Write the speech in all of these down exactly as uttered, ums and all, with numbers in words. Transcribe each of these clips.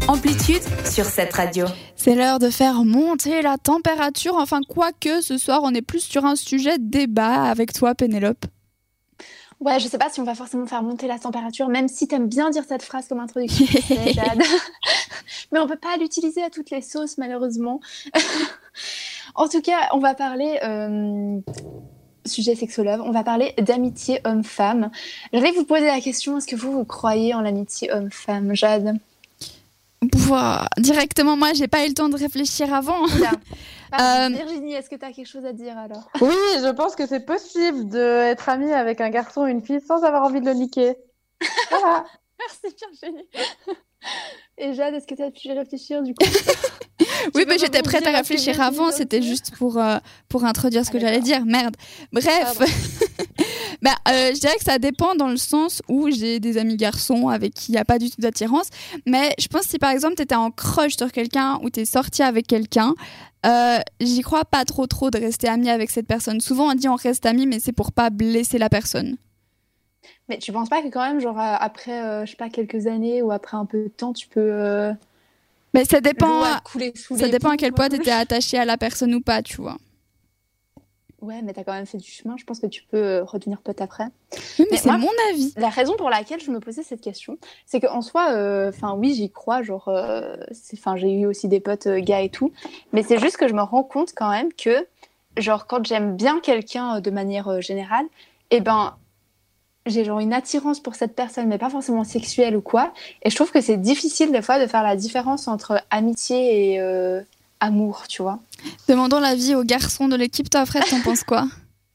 Amplitude sur cette radio. C'est l'heure de faire monter la température. Enfin, quoique ce soir, on est plus sur un sujet de débat avec toi, Pénélope. Ouais, je sais pas si on va forcément faire monter la température, même si t'aimes bien dire cette phrase comme introduction, c'est Jade. Mais on peut pas l'utiliser à toutes les sauces, malheureusement. En tout cas, on va parler... Euh... sujet sexologue, on va parler d'amitié homme-femme. J'allais vous poser la question, est-ce que vous, vous croyez en l'amitié homme-femme, Jade ? Wow. Directement, moi, j'ai pas eu le temps de réfléchir avant. Pardon, euh... Virginie, est-ce que tu as quelque chose à dire alors ? Oui, je pense que c'est possible d'être amie avec un garçon ou une fille sans avoir envie de le niquer. Voilà. Merci Virginie. Et Jade, est-ce que tu as pu y réfléchir du coup ? Oui, mais j'étais prête à réfléchir avant, c'était juste pour, euh, pour introduire ce ah, que d'accord. j'allais dire. Merde. Bref, bah, euh, je dirais que ça dépend dans le sens où j'ai des amis garçons avec qui il n'y a pas du tout d'attirance. Mais je pense que si par exemple tu étais en crush sur quelqu'un ou tu es sorti avec quelqu'un, euh, j'y crois pas trop trop de rester amie avec cette personne. Souvent on dit on reste amis, mais c'est pour pas blesser la personne. Mais tu penses pas que quand même, genre après, euh, je sais pas, quelques années ou après un peu de temps, tu peux... Euh... Mais ça dépend, ça dépend à quel point tu étais attaché à la personne ou pas, tu vois. Ouais, mais t'as quand même fait du chemin. Je pense que tu peux redevenir pote après. Oui, mais, mais c'est moi, mon avis. La raison pour laquelle je me posais cette question, c'est qu'en soi, enfin euh, oui, j'y crois. Genre, enfin, euh, j'ai eu aussi des potes euh, gars et tout. Mais c'est juste que je me rends compte quand même que, genre, quand j'aime bien quelqu'un euh, de manière euh, générale, eh ben, j'ai genre une attirance pour cette personne, mais pas forcément sexuelle ou quoi. Et je trouve que c'est difficile des fois de faire la différence entre amitié et euh, amour, tu vois. Demandons l'avis aux garçons de l'équipe. Toi, Fred, t'en penses quoi ?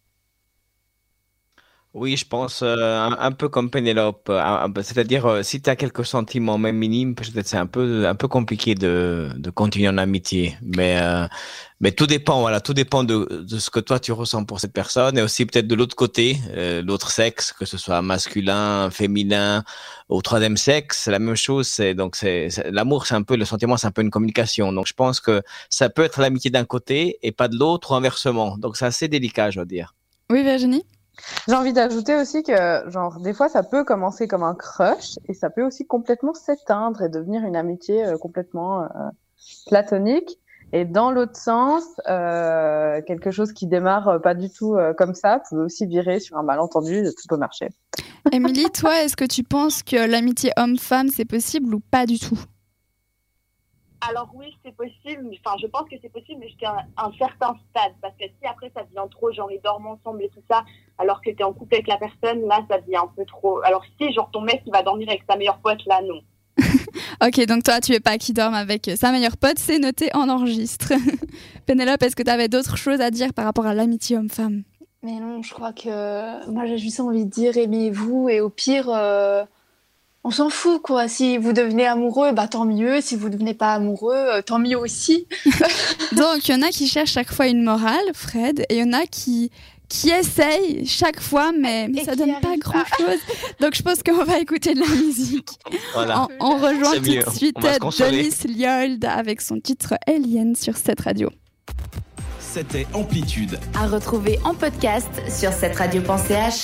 Oui, je pense euh, un, un peu comme Pénélope. Euh, c'est-à-dire, euh, si tu as quelques sentiments, même minimes, peut-être c'est un peu, un peu compliqué de, de continuer en amitié. Mais, euh, mais tout dépend, voilà, tout dépend de, de ce que toi tu ressens pour cette personne et aussi peut-être de l'autre côté, euh, l'autre sexe, que ce soit masculin, féminin, au troisième sexe, c'est la même chose. C'est, donc, c'est, c'est, l'amour, c'est un peu, le sentiment, c'est un peu une communication. Donc, je pense que ça peut être l'amitié d'un côté et pas de l'autre ou inversement. Donc, c'est assez délicat, je dois dire. Oui, Virginie ? J'ai envie d'ajouter aussi que, genre, des fois, ça peut commencer comme un crush et ça peut aussi complètement s'éteindre et devenir une amitié euh, complètement euh, platonique. Et dans l'autre sens, euh, quelque chose qui démarre euh, pas du tout euh, comme ça peut aussi virer sur un malentendu, tout peut marcher. Émilie, toi, est-ce que tu penses que l'amitié homme-femme, c'est possible ou pas du tout ? Alors oui, c'est possible. Enfin, je pense que c'est possible, mais jusqu'à un, un certain stade. Parce que si après, ça devient trop, genre, ils dorment ensemble et tout ça, alors que t'es en couple avec la personne, là, ça devient un peu trop... Alors si, genre, ton mec, il va dormir avec sa meilleure pote, là, non. Ok, donc toi, tu veux pas qu'il dorme avec sa meilleure pote, c'est noté en enregistre. Pénélope, est-ce que tu avais d'autres choses à dire par rapport à l'amitié homme-femme ? Mais non, je crois que... Moi, j'ai juste envie de dire, aimez-vous, et au pire... Euh... On s'en fout, quoi. Si vous devenez amoureux, bah tant mieux. Si vous devenez pas amoureux, euh, tant mieux aussi. Donc, il y en a qui cherchent chaque fois une morale, Fred, et il y en a qui, qui essayent chaque fois, mais, mais ça donne pas grand-chose. Donc, je pense qu'on va écouter de la musique. Voilà. On, on rejoint c'est tout mieux. de suite Johnny Liold avec son titre Alien sur cette radio. C'était Amplitude. À retrouver en podcast sur cette radio point c h.